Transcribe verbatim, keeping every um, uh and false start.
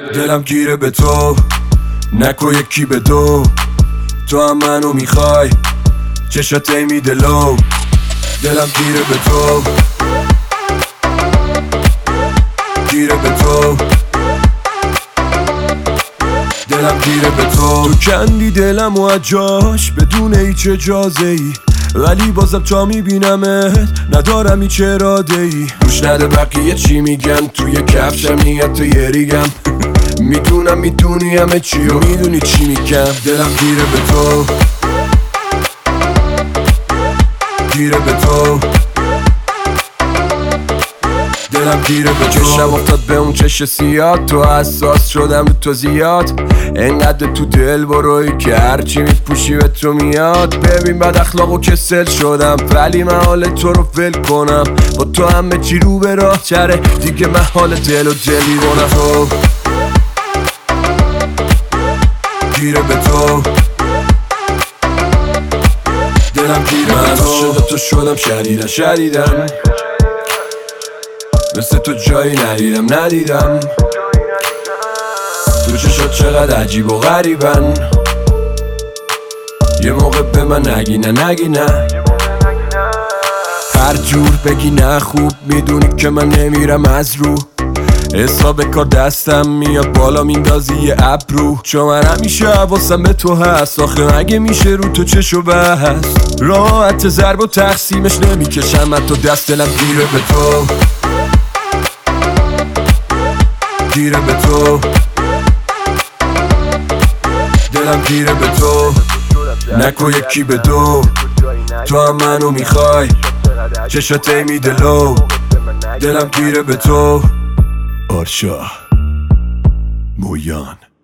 دلم گیره به تو، نکو یکی به دو. تو هم منو میخوای، چشات میده لو. دلم گیره به تو، گیره به تو، دلم گیره به تو. تو کندی دلم و از جاش بدون هیچ اجازه ای، ولی بازم تا میبینمت ندارم هیچ اراده ای. گوش نده بقیه چی میگن، توی کفشم نیت تو یه ریگم. میدونم میدونی همه چی و میدونی چی میگم. دلم گیره به تو، گیره به تو، دلم گیره به تو. چشم افتاد به اون چش سیاد، تو حساس شدم رو تو زیاد. انقدر تو دل بروی که هرچی میپوشی به تو میاد. ببین بد اخلاق و کسل شدم، ولی من حال تو رو ول کنم. با تو همه چی رو به راه چره، دیگه من حال دل و دلی کنم. تو گیره به تو، دلم گیره به تو. من عاشق تو شدم شدیدن شدیدن، مثل تو جایی ندیدم ندیدم. تو چشات چقدر عجیب و غریبن، یه موقع به من نگی نه نگی نه. هر جور بگی نه خوب میدونی که من نمیرم از رو. حساب کار دستم میاد بالا میندازی یه ابرو. چون من همیشه حواسم به تو هست، آخه اگه میشه رو تو چشو بست. راحت ضرب و تقسیمش نمیکشم من تو دست. دلم گیره به تو، گیره به تو، دلم گیره به تو، نکو یکی به دو. تو هم منو میخوای، چشات میده لو. دلم گیره به تو. آرشا مویان.